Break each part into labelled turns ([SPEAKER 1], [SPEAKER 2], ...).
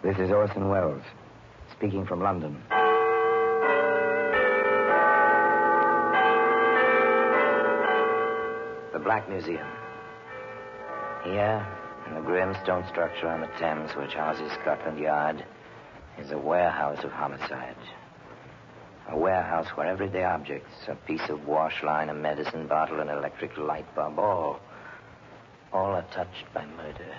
[SPEAKER 1] This is Orson Welles, speaking from London. The Black Museum. Here, in the grim stone structure on the Thames which houses Scotland Yard, is a warehouse of homicide. A warehouse where everyday objects, a piece of wash line, a medicine bottle, an electric light bulb, all are touched by murder.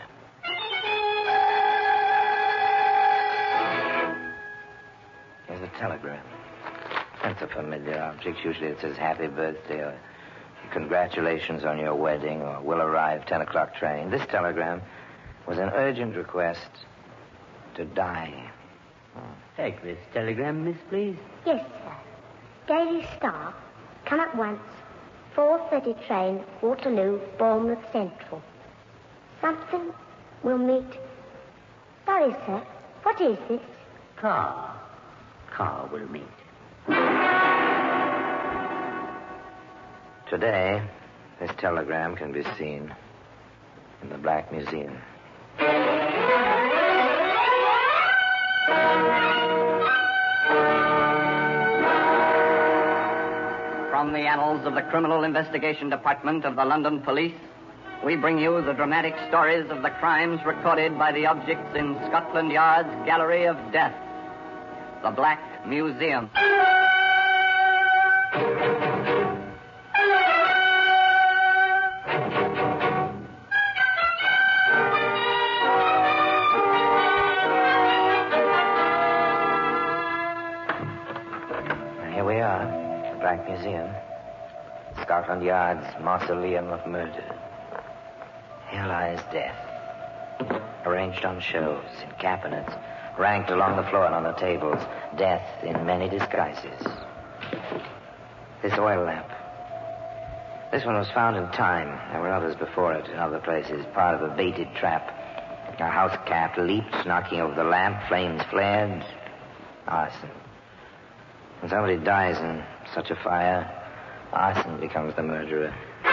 [SPEAKER 1] Here's a telegram. That's a familiar object. Usually it says happy birthday or congratulations on your wedding or will arrive 10 o'clock train. This telegram was an urgent request to die.
[SPEAKER 2] Take this telegram, miss, please.
[SPEAKER 3] Yes, sir. Daily Star. Come at once. 4:30 train, Waterloo, Bournemouth Central. Something will meet. Sorry, sir. What is this?
[SPEAKER 2] Car will meet.
[SPEAKER 1] Today, this telegram can be seen in the Black Museum.
[SPEAKER 4] From the annals of the Criminal Investigation Department of the London Police, we bring you the dramatic stories of the crimes recorded by the objects in Scotland Yard's Gallery of Death, the Black Museum.
[SPEAKER 1] Here we are, the Black Museum. Scotland Yard's mausoleum of murder. Here lies death, arranged on shelves, in cabinets, ranked along the floor and on the tables. Death in many disguises. This oil lamp. This one was found in time. There were others before it in other places, part of a baited trap. A house cat leaped, knocking over the lamp. Flames flared. Arson. When somebody dies in such a fire, arson becomes the murderer.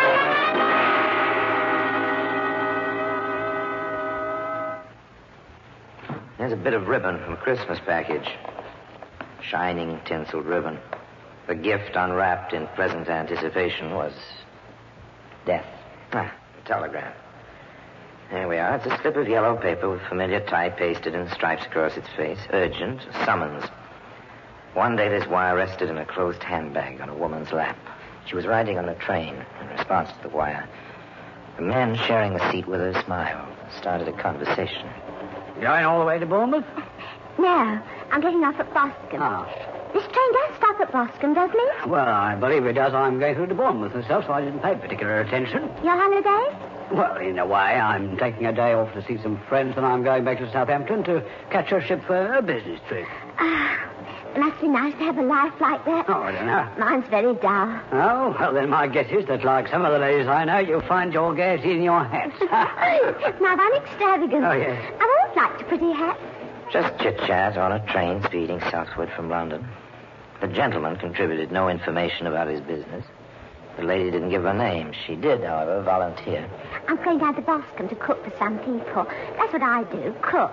[SPEAKER 1] There's a bit of ribbon from a Christmas package. Shining, tinseled ribbon. The gift unwrapped in pleasant anticipation was death. The telegram. There we are. It's a slip of yellow paper with familiar type pasted in stripes across its face. Urgent. Summons. One day this wire rested in a closed handbag on a woman's lap. She was riding on a train in response to the wire. The man sharing the seat with her smiled, started a conversation.
[SPEAKER 2] Going all the way to Bournemouth?
[SPEAKER 3] No, I'm getting off at Boscombe.
[SPEAKER 2] Ah.
[SPEAKER 3] This train does stop at Boscombe, doesn't it?
[SPEAKER 2] Well, I believe it does. I'm going through to Bournemouth myself, so I didn't pay particular attention.
[SPEAKER 3] Your holiday?
[SPEAKER 2] Well, in a way, I'm taking a day off to see some friends, and I'm going back to Southampton to catch a ship for a business trip.
[SPEAKER 3] It must be nice to have a life like that.
[SPEAKER 2] Oh, I don't know.
[SPEAKER 3] Mine's very dull.
[SPEAKER 2] Oh, well, then my guess is that, like some of the ladies I know, you'll find your gaiety in your hats.
[SPEAKER 3] Now, I'm extravagant.
[SPEAKER 2] Oh, yes.
[SPEAKER 3] I've always liked a pretty hat.
[SPEAKER 1] Just chit-chat on a train speeding southward from London. The gentleman contributed no information about his business. The lady didn't give her name. She did, however, volunteer.
[SPEAKER 3] I'm going down to Boscombe to cook for some people. That's what I do, cook.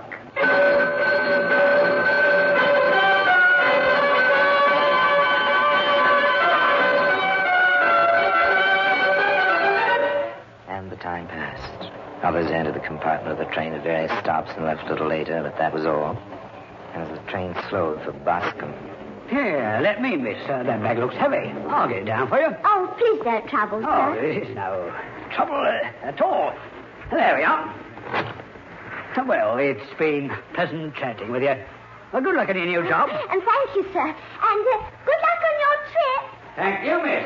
[SPEAKER 1] And the time passed. Others entered the compartment of the train at various stops and left a little later, but that was all. And as the train slowed for Boscombe.
[SPEAKER 2] Here, let me, miss. That bag looks heavy. I'll get it down for you.
[SPEAKER 3] Oh, please don't trouble,
[SPEAKER 2] Oh,
[SPEAKER 3] sir.
[SPEAKER 2] this is no trouble at all. There we are. Well, it's been pleasant chatting with you. Well, good luck on your new job.
[SPEAKER 3] And thank you, sir. And good luck on your trip.
[SPEAKER 2] Thank you, miss.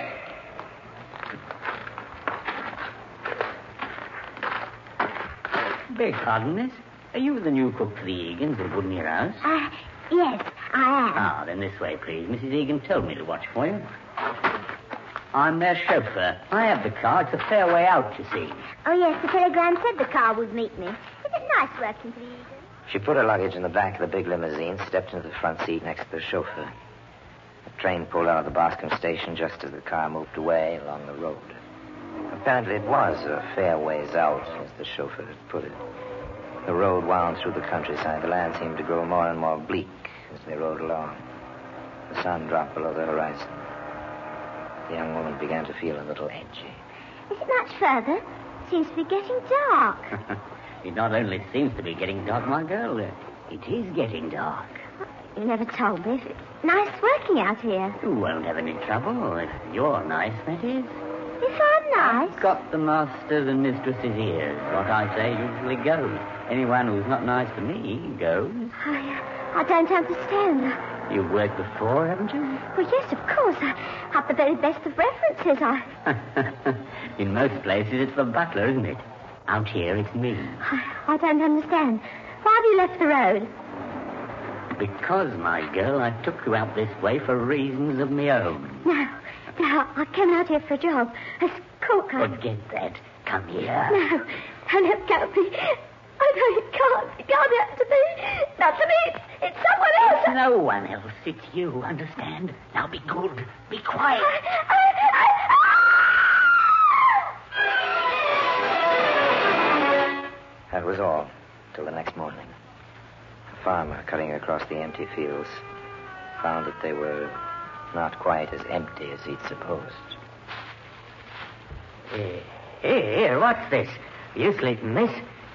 [SPEAKER 2] Beg pardon, miss. Are you the new cook for the Egan's at Woodmere House?
[SPEAKER 3] Yes, I am.
[SPEAKER 2] Ah, then this way, please. Mrs. Egan told me to watch for you. I'm their chauffeur. I have the car. It's a fair way out, you see.
[SPEAKER 3] Oh, yes, the telegram said the car would meet me. Is it nice working for the Egan?
[SPEAKER 1] She put her luggage in the back of the big limousine, stepped into the front seat next to the chauffeur. The train pulled out of the Boscombe station just as the car moved away along the road. Apparently it was a fair ways out, as the chauffeur had put it. The road wound through the countryside. The land seemed to grow more and more bleak as they rode along. The sun dropped below the horizon. The young woman began to feel a little edgy.
[SPEAKER 3] Is it much further? Seems to be getting dark.
[SPEAKER 5] It not only seems to be getting dark, my girl, it is getting dark.
[SPEAKER 3] You never told me. It's nice working out here.
[SPEAKER 5] You won't have any trouble if you're nice, that is.
[SPEAKER 3] If I'm nice.
[SPEAKER 5] Got the master's and mistress's ears. What I say usually goes. Anyone who's not nice to me goes.
[SPEAKER 3] I don't understand.
[SPEAKER 5] You've worked before, haven't you?
[SPEAKER 3] Well, yes, of course. I have the very best of references.
[SPEAKER 5] In most places, it's the butler, isn't it? Out here, it's me.
[SPEAKER 3] I don't understand. Why have you left the road?
[SPEAKER 5] Because, my girl, I took you out this way for reasons of my own.
[SPEAKER 3] No, I came out here for a job. As cook.
[SPEAKER 5] Forget that. Come here.
[SPEAKER 3] No, it can't be. I know it can't. It can't happen to me. Not to me. It's someone else.
[SPEAKER 5] It's no one else. It's you, understand? Now be good. Be quiet.
[SPEAKER 1] That was all, till the next morning. A farmer, cutting across the empty fields, found that they were not quite as empty as he'd supposed.
[SPEAKER 5] Here, what's this? You sleeping, miss?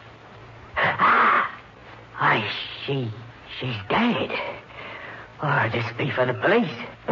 [SPEAKER 5] She's dead. Or this be for the police.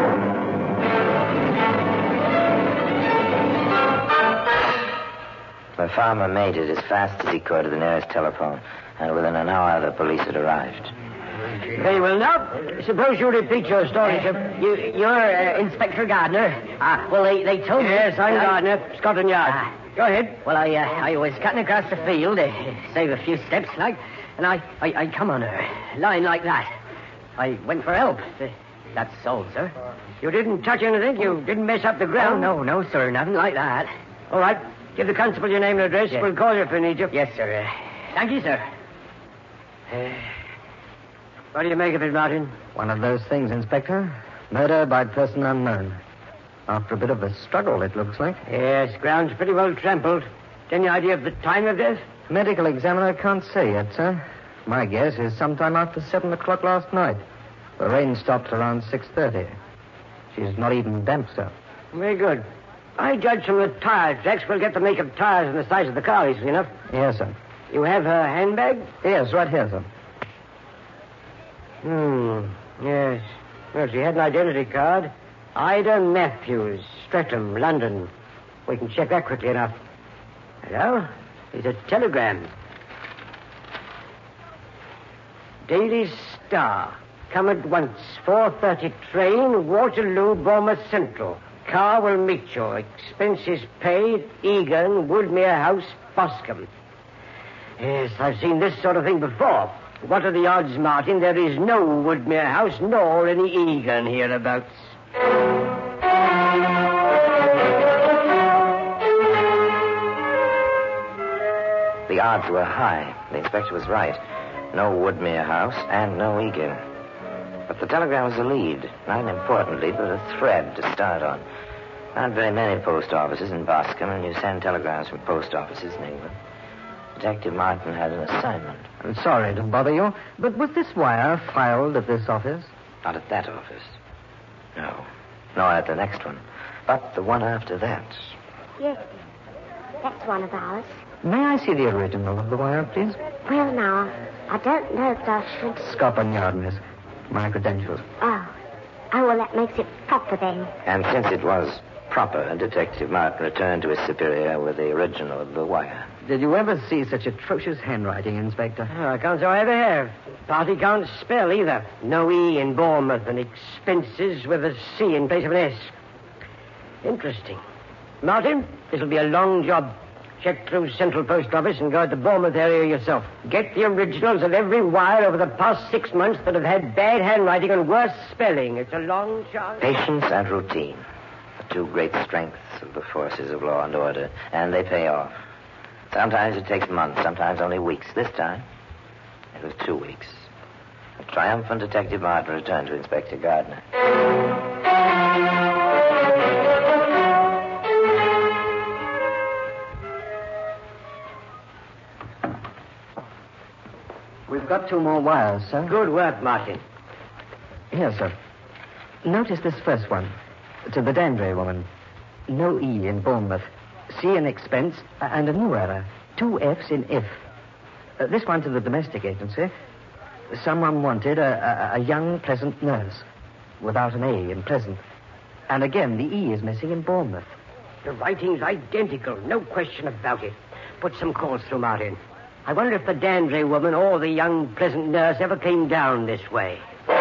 [SPEAKER 1] The farmer made it as fast as he could to the nearest telephone, and within an hour the police had arrived.
[SPEAKER 2] Very well, now, suppose you repeat your story, sir.
[SPEAKER 5] You're Inspector Gardner. Well, they told me...
[SPEAKER 2] Yes, I'm Gardner, Scotland Yard. Go ahead.
[SPEAKER 5] Well, I was cutting across the field, save a few steps, like, and I come on her, lying like that. I went for help. That's all, sir.
[SPEAKER 2] You didn't touch anything? You didn't mess up the ground?
[SPEAKER 5] Oh, no, sir, nothing like that.
[SPEAKER 2] All right. Give the constable your name and address.
[SPEAKER 5] Yes.
[SPEAKER 2] We'll call you if we need you.
[SPEAKER 5] Yes, sir. Thank you, sir.
[SPEAKER 2] What do you make of it, Martin?
[SPEAKER 6] One of those things, Inspector. Murder by person unknown. After a bit of a struggle, it looks like.
[SPEAKER 2] Yes, ground's pretty well trampled. Any idea of the time of death?
[SPEAKER 6] Medical examiner can't say yet, sir. My guess is sometime after 7 o'clock last night. The rain stopped around 6:30. She's not even damp, sir.
[SPEAKER 2] Very good. I judge from the tire tracks we'll get the make of tires and the size of the car easily enough.
[SPEAKER 6] Yes, sir.
[SPEAKER 2] You have her handbag?
[SPEAKER 6] Yes, right here, sir.
[SPEAKER 2] Yes. Well, she had an identity card. Ida Matthews, Streatham, London. We can check that quickly enough. Hello? It's a telegram. Daily Star. Come at once. 4:30 train, Waterloo, Bournemouth Central. Car will meet you. Expenses paid. Egan, Woodmere House, Boscombe. Yes, I've seen this sort of thing before. What are the odds, Martin? There is no Woodmere House nor any Egan hereabouts.
[SPEAKER 1] The odds were high. The inspector was right. No Woodmere House and no Egan. But the telegram was a lead, not an important lead, but a thread to start on. Not very many post offices in Boscombe, and you send telegrams from post offices in England. Detective Martin had an assignment.
[SPEAKER 6] I'm sorry to bother you, but was this wire filed at this office?
[SPEAKER 1] Not at that office. No. Nor at the next one. But the one after that.
[SPEAKER 3] Yes, that's one of ours.
[SPEAKER 6] May I see the original of the wire, please?
[SPEAKER 3] Well, now, I don't know that I should...
[SPEAKER 6] Scotland Yard, miss. My credentials.
[SPEAKER 3] Oh, well, that makes it proper then.
[SPEAKER 1] And since it was proper, Detective Martin returned to his superior with the original of the wire.
[SPEAKER 6] Did you ever see such atrocious handwriting, Inspector?
[SPEAKER 2] Oh, I can't say I ever have. Party can't spell either. No E in Bournemouth and expenses with a C in place of an S. Interesting. Martin, this'll be a long job. Check through Central Post Office and go to the Bournemouth area yourself. Get the originals of every wire over the past 6 months that have had bad handwriting and worse spelling. It's a long chance.
[SPEAKER 1] Patience and routine. The two great strengths of the forces of law and order. And they pay off. Sometimes it takes months, sometimes only weeks. This time, it was 2 weeks. A triumphant Detective Martin returned to Inspector Gardner.
[SPEAKER 6] I've got 2 more wires, sir.
[SPEAKER 2] Good work, Martin.
[SPEAKER 6] Here, sir. Notice this first one. To the Dandre woman. No E in Bournemouth. C in expense, and a new error. 2 F's in if. This one to the domestic agency. Someone wanted a young, pleasant nurse. Without an A in pleasant. And again, the E is missing in Bournemouth.
[SPEAKER 2] The writing's identical, no question about it. Put some calls through, Martin. I wonder if the Dandre woman or the young, pleasant nurse ever came down this way.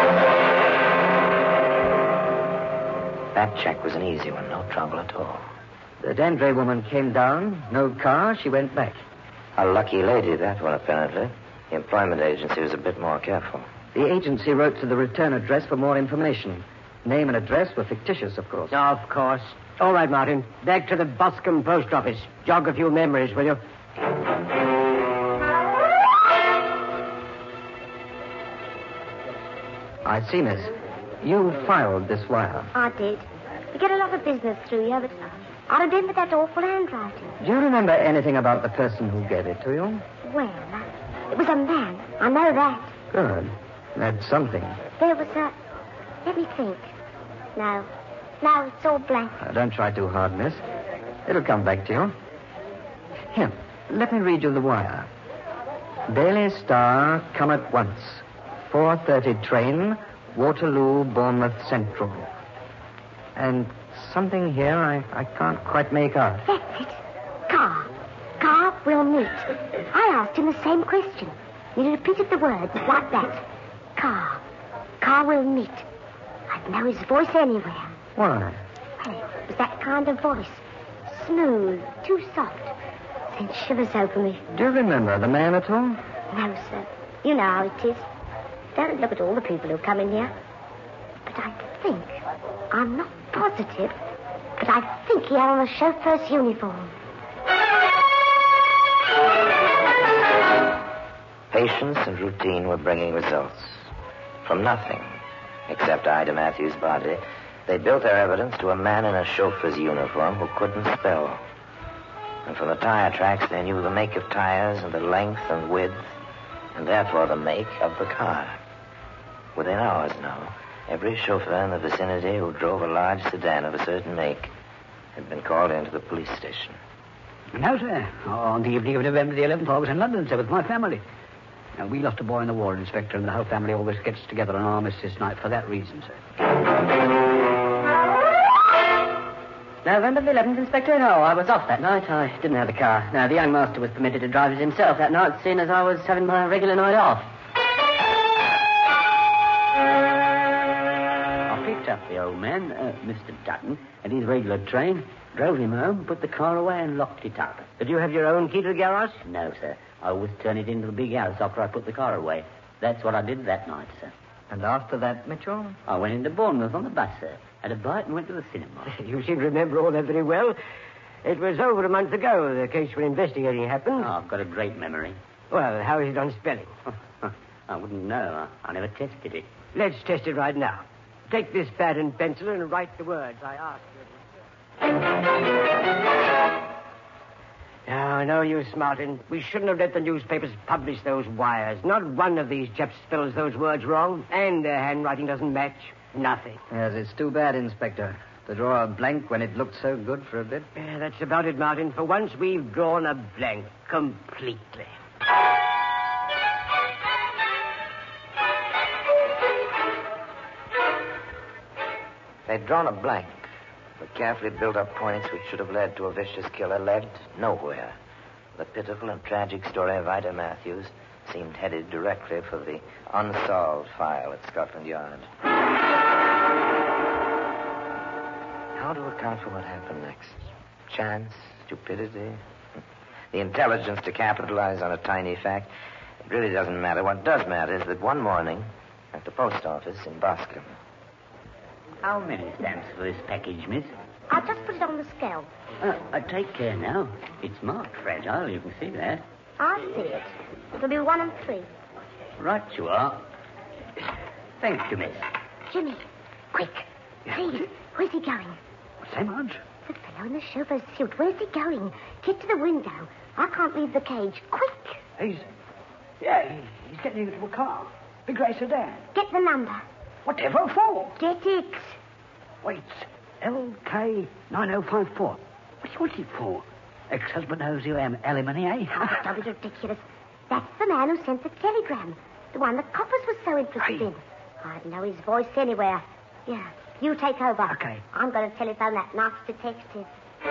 [SPEAKER 1] That check was an easy one, no trouble at all.
[SPEAKER 6] The Dandre woman came down, no car, she went back.
[SPEAKER 1] A lucky lady, that one, apparently. The employment agency was a bit more careful.
[SPEAKER 6] The agency wrote to the return address for more information. Name and address were fictitious, of course.
[SPEAKER 2] Of course. All right, Martin. Back to the Boscombe post office. Jog a few memories, will you?
[SPEAKER 6] I see, miss. You filed this wire.
[SPEAKER 3] I did. We get a lot of business through you, but I remember that awful handwriting.
[SPEAKER 6] Do you remember anything about the person who gave it to you?
[SPEAKER 3] Well, it was a man. I know that.
[SPEAKER 6] Good. That's something.
[SPEAKER 3] There was a... Let me think. No, it's all blank.
[SPEAKER 6] Don't try too hard, miss. It'll come back to you. Here, let me read you the wire. Daily Star, come at once. 4:30 train, Waterloo, Bournemouth Central. And something here I can't quite make out.
[SPEAKER 3] That's it. Car will meet. I asked him the same question. He repeated the words like that. Car will meet. I'd know his voice anywhere.
[SPEAKER 6] Why?
[SPEAKER 3] Well, it was that kind of voice. Smooth, too soft. Sent shivers over me.
[SPEAKER 6] Do you remember the man at all?
[SPEAKER 3] No, sir. You know how it is. Don't look at all the people who come in here. But I think, I'm not positive, but I think he had on a chauffeur's uniform.
[SPEAKER 1] Patience and routine were bringing results. From nothing, except Ida Matthews' body, they built their evidence to a man in a chauffeur's uniform who couldn't spell. And from the tire tracks, they knew the make of tires and the length and width, and therefore the make of the car. Within hours now, every chauffeur in the vicinity who drove a large sedan of a certain make had been called into the police station.
[SPEAKER 7] No, sir. On the evening of November the 11th, I was in London, sir, with my family. Now, we lost a boy in the war, Inspector, and the whole family always gets together on armistice night for that reason, sir.
[SPEAKER 5] November the 11th, Inspector? No, I was off that night. I didn't have a car. No, the young master was permitted to drive it himself that night, seeing as I was having my regular night off.
[SPEAKER 7] I picked up the old man, Mr. Dutton, at his regular train, drove him home, put the car away, and locked it up.
[SPEAKER 2] Did you have your own key to the garage?
[SPEAKER 7] No, sir. I always turn it into the big house after I put the car away. That's what I did that night, sir.
[SPEAKER 6] And after that, Mitchell?
[SPEAKER 7] I went into Bournemouth on the bus, sir. Had a bite and went to the cinema.
[SPEAKER 2] You seem to remember all that very well. It was over a month ago the case we're investigating happened.
[SPEAKER 7] Oh, I've got a great memory.
[SPEAKER 2] Well, how is it on spelling?
[SPEAKER 7] I wouldn't know. I never tested it.
[SPEAKER 2] Let's test it right now. Take this pad and pencil and write the words I asked you. No, no use, Martin. We shouldn't have let the newspapers publish those wires. Not one of these chaps spells those words wrong, and their handwriting doesn't match. Nothing.
[SPEAKER 6] Yes, it's too bad, Inspector, to draw a blank when it looked so good for a bit.
[SPEAKER 2] Yeah, that's about it, Martin. For once, we've drawn a blank completely.
[SPEAKER 1] They'd drawn a blank. The carefully built-up points which should have led to a vicious killer led nowhere. The pitiful and tragic story of Ida Matthews seemed headed directly for the unsolved file at Scotland Yard. How to account for what happened next? Chance? Stupidity? The intelligence to capitalize on a tiny fact? It really doesn't matter. What does matter is that one morning at the post office in Boscombe.
[SPEAKER 7] How many stamps for this package, miss?
[SPEAKER 3] I'll just put it on the scale.
[SPEAKER 7] Take care now. It's marked fragile, you can see that.
[SPEAKER 3] I see it. It'll be 1 and 3.
[SPEAKER 7] Right you are. Thank you, miss.
[SPEAKER 3] Jimmy, quick. Please, where's he going?
[SPEAKER 7] Say, Marge?
[SPEAKER 3] The fellow in the chauffeur's suit. Where's he going? Get to the window. I can't leave the cage. Quick.
[SPEAKER 7] Yeah, he's getting into a car. Big grey sedan.
[SPEAKER 3] Get the number.
[SPEAKER 7] Whatever for?
[SPEAKER 3] Get it.
[SPEAKER 7] Wait, LK9054. What's it for? Ex-husband owes you alimony, eh?
[SPEAKER 3] Oh, don't be ridiculous. That's the man who sent the telegram. The one the coppers was so interested in. I'd know his voice anywhere. Yeah, you take over.
[SPEAKER 7] Okay.
[SPEAKER 3] I'm going to telephone that nice detective.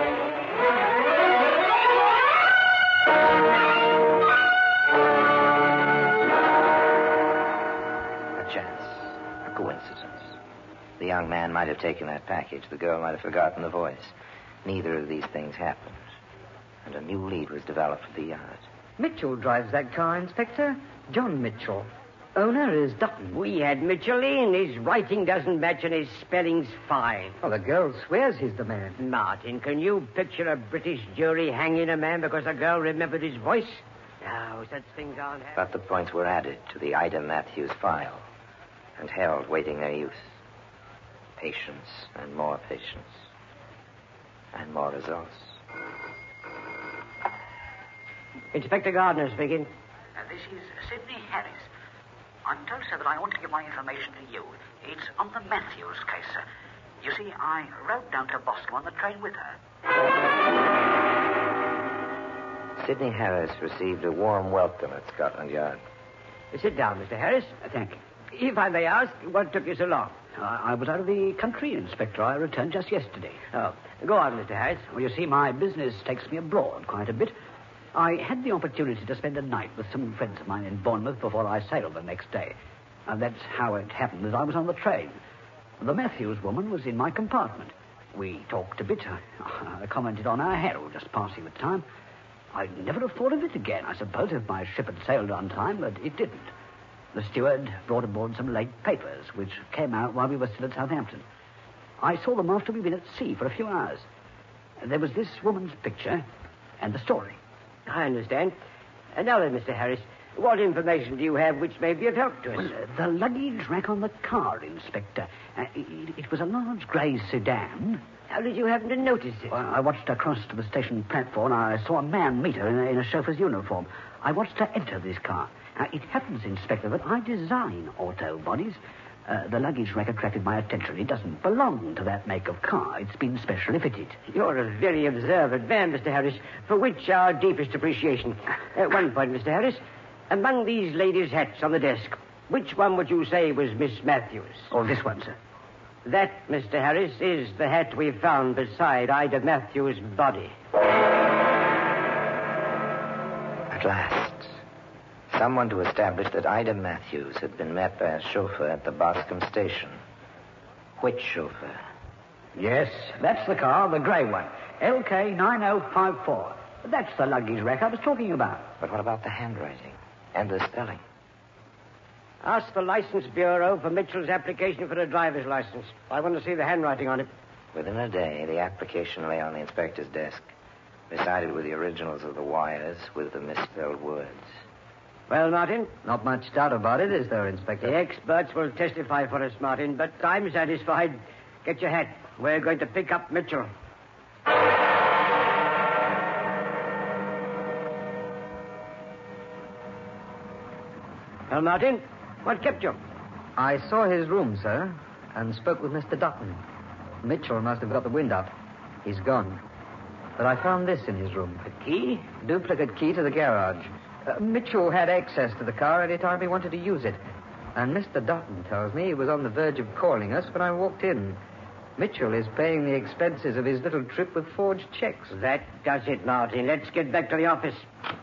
[SPEAKER 1] A chance. A coincidence. The young man might have taken that package. The girl might have forgotten the voice. Neither of these things happened. And a new lead was developed for the yard.
[SPEAKER 6] Mitchell drives that car, Inspector. John Mitchell. Owner is Dutton.
[SPEAKER 2] We had Mitchell in. His writing doesn't match and his spelling's fine.
[SPEAKER 6] Well, the girl swears he's the man.
[SPEAKER 2] Martin, can you picture a British jury hanging a man because a girl remembered his voice? No, such things aren't happening.
[SPEAKER 1] But the points were added to the Ida Matthews file and held waiting their use. Patience and more patience. And more results.
[SPEAKER 2] Inspector Gardner speaking.
[SPEAKER 7] This is Sidney Harris. I'm told, sir, that I ought to give my information to you. It's on the Matthews case, sir. You see, I rode down to Boston on the train with her.
[SPEAKER 1] Sidney Harris received a warm welcome at Scotland Yard.
[SPEAKER 2] Sit down, Mr. Harris.
[SPEAKER 7] Thank you.
[SPEAKER 2] If I may ask, what took you so long?
[SPEAKER 7] I was out of the country, Inspector. I returned just yesterday.
[SPEAKER 2] Oh, go on, Mr. Harris.
[SPEAKER 7] Well, you see, my business takes me abroad quite a bit. I had the opportunity to spend a night with some friends of mine in Bournemouth before I sailed the next day. And that's how it happened that I was on the train. The Matthews woman was in my compartment. We talked a bit. I commented on our Harold just passing the time. I'd never have thought of it again, I suppose, if my ship had sailed on time, but it didn't. The steward brought aboard some late papers, which came out while we were still at Southampton. I saw them after we'd been at sea for a few hours. There was this woman's picture and the story.
[SPEAKER 2] I understand. And now then, Mr. Harris, what information do you have which may be of help to us?
[SPEAKER 7] Well, the luggage rack on the car, Inspector. It was a large grey sedan.
[SPEAKER 2] How did you happen to notice it?
[SPEAKER 7] Well, I watched her cross to the station platform. I saw a man meet her in a chauffeur's uniform. I watched her enter this car. It happens, Inspector, that I design auto bodies. The luggage rack attracted my attention. It doesn't belong to that make of car. It's been specially fitted.
[SPEAKER 2] You're a very observant man, Mr. Harris, for which our deepest appreciation. One point, Mr. Harris. Among these ladies' hats on the desk, which one would you say was Miss Matthews?
[SPEAKER 7] Oh, this one, sir.
[SPEAKER 2] That, Mr. Harris, is the hat we found beside Ida Matthews' body.
[SPEAKER 1] At last, someone to establish that Ida Matthews had been met by a chauffeur at the Boscombe station. Which chauffeur?
[SPEAKER 7] Yes, that's the car, the grey one. LK9054. That's the luggage rack I was talking about.
[SPEAKER 1] But what about the handwriting and the spelling?
[SPEAKER 2] Ask the License Bureau for Mitchell's application for a driver's license. I want to see the handwriting on it.
[SPEAKER 1] Within a day, the application lay on the inspector's desk, beside it were the originals of the wires with the misspelled words.
[SPEAKER 2] Well, Martin?
[SPEAKER 6] Not much doubt about it, is there, Inspector?
[SPEAKER 2] The experts will testify for us, Martin, but I'm satisfied. Get your hat. We're going to pick up Mitchell. Well, Martin, what kept you?
[SPEAKER 6] I saw his room, sir, and spoke with Mr. Dutton. Mitchell must have got the wind up. He's gone. But I found this in his room.
[SPEAKER 2] A key?
[SPEAKER 6] Duplicate key to the garage. Mitchell had access to the car any time he wanted to use it. And Mr. Dutton tells me he was on the verge of calling us when I walked in. Mitchell is paying the expenses of his little trip with forged checks.
[SPEAKER 2] That does it, Martin. Let's get back to the office.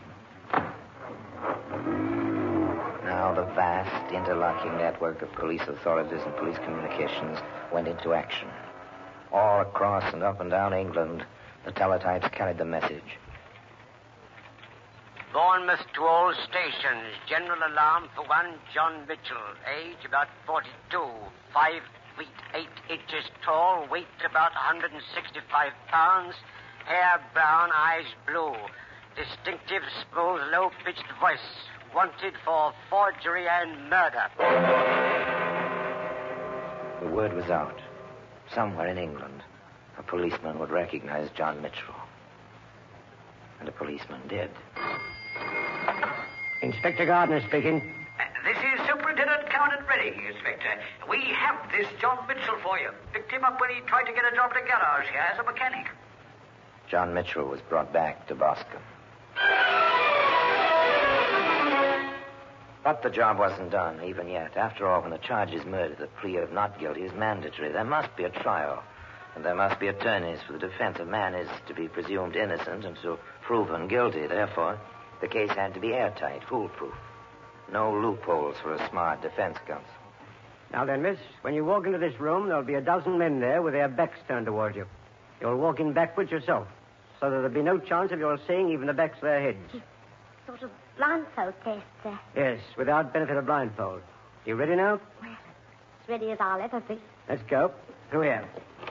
[SPEAKER 1] Now the vast interlocking network of police authorities and police communications went into action. All across and up and down England, the teletypes carried the message.
[SPEAKER 8] Bournemouth to all stations. General alarm for one John Mitchell. Age about 42. 5 feet 8 inches tall. Weight about 165 pounds. Hair brown, eyes blue. Distinctive, smooth, low-pitched voice. Wanted for forgery and murder.
[SPEAKER 1] The word was out. Somewhere in England, a policeman would recognize John Mitchell. And a policeman did.
[SPEAKER 2] Inspector Gardner speaking.
[SPEAKER 7] This is Superintendent Commandant Redding, Inspector. We have this John Mitchell for you. Picked him up when he tried to get a job at a garage here as a mechanic.
[SPEAKER 1] John Mitchell was brought back to Boscombe. But the job wasn't done, even yet. After all, when the charge is murder, the plea of not guilty is mandatory. There must be a trial, and there must be attorneys for the defense. A man is to be presumed innocent until proven guilty. Therefore, the case had to be airtight, foolproof. No loopholes for a smart defense counsel.
[SPEAKER 2] Now then, miss, when you walk into this room, there'll be a dozen men there with their backs turned towards you. You'll walk in backwards yourself, so that there'll be no chance of your seeing even the backs of their heads.
[SPEAKER 3] Sort of blindfold test, sir.
[SPEAKER 2] Yes, without benefit of blindfold. You ready now?
[SPEAKER 3] Well, as ready as I'll ever be.
[SPEAKER 2] Let's go. Through here.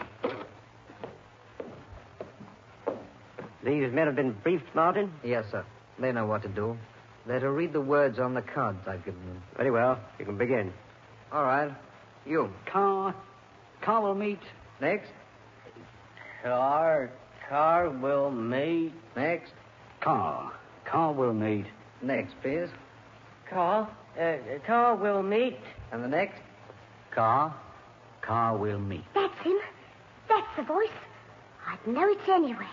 [SPEAKER 2] These men have been briefed, Martin?
[SPEAKER 6] Yes, sir. They know what to do. They're to read the words on the cards I've given them.
[SPEAKER 2] Very well. You can begin.
[SPEAKER 6] All right. You.
[SPEAKER 7] Car will meet.
[SPEAKER 6] Next.
[SPEAKER 5] Car will meet.
[SPEAKER 6] Next.
[SPEAKER 7] Car will meet.
[SPEAKER 6] Next, please.
[SPEAKER 5] Car will meet.
[SPEAKER 6] And the next?
[SPEAKER 7] Car will meet.
[SPEAKER 3] That's him. That's the voice. I'd know it's anywhere.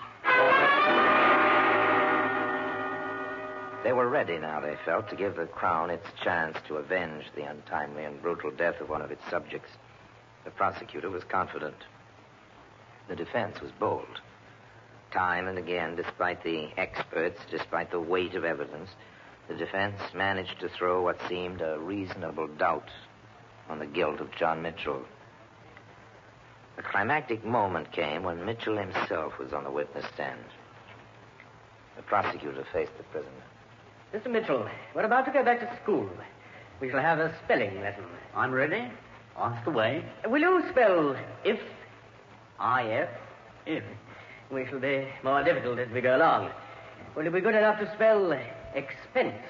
[SPEAKER 1] They were ready now, they felt, to give the Crown its chance to avenge the untimely and brutal death of one of its subjects. The prosecutor was confident. The defense was bold. Time and again, despite the experts, despite the weight of evidence, the defense managed to throw what seemed a reasonable doubt on the guilt of John Mitchell. The climactic moment came when Mitchell himself was on the witness stand. The prosecutor faced the prisoner.
[SPEAKER 5] Mr. Mitchell, we're about to go back to school. We shall have a spelling lesson.
[SPEAKER 7] I'm ready. Ask away.
[SPEAKER 5] Will you spell if? I-F? If. We shall be more difficult as we go along. Will you be good enough to spell expense?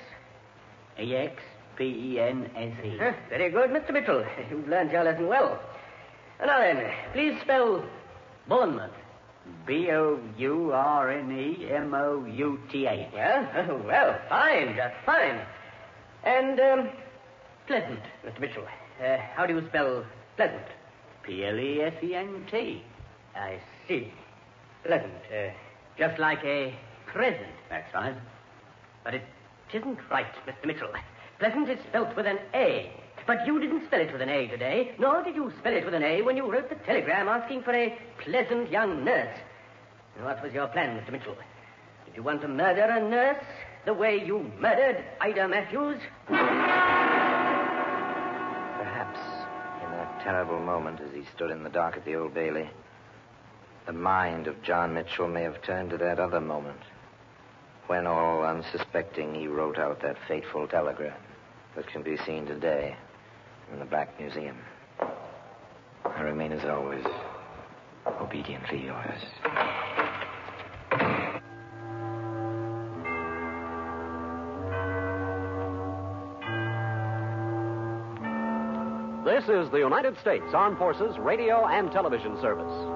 [SPEAKER 7] E-X-P-E-N-S-E.
[SPEAKER 5] Very good, Mr. Mitchell. You've learned your lesson well. And now then, please spell Bournemouth.
[SPEAKER 7] B-O-U-R-N-E-M-O-U-T-H.
[SPEAKER 5] Well, fine, just fine. And, pleasant, Mr. Mitchell. How do you spell pleasant?
[SPEAKER 7] P-L-E-S-E-N-T.
[SPEAKER 5] I see. Pleasant. Just like a present.
[SPEAKER 7] That's right.
[SPEAKER 5] But it isn't right, Mr. Mitchell. Pleasant is spelt with an A. But you didn't spell it with an A today, nor did you spell it with an A when you wrote the telegram asking for a pleasant young nurse. What was your plan, Mr. Mitchell? Did you want to murder a nurse the way you murdered Ida Matthews?
[SPEAKER 1] Perhaps in that terrible moment as he stood in the dock at the Old Bailey, the mind of John Mitchell may have turned to that other moment when, all unsuspecting, he wrote out that fateful telegram that can be seen today in the Black Museum. I remain, as always, obediently yours.
[SPEAKER 9] This is the United States Armed Forces Radio and Television Service.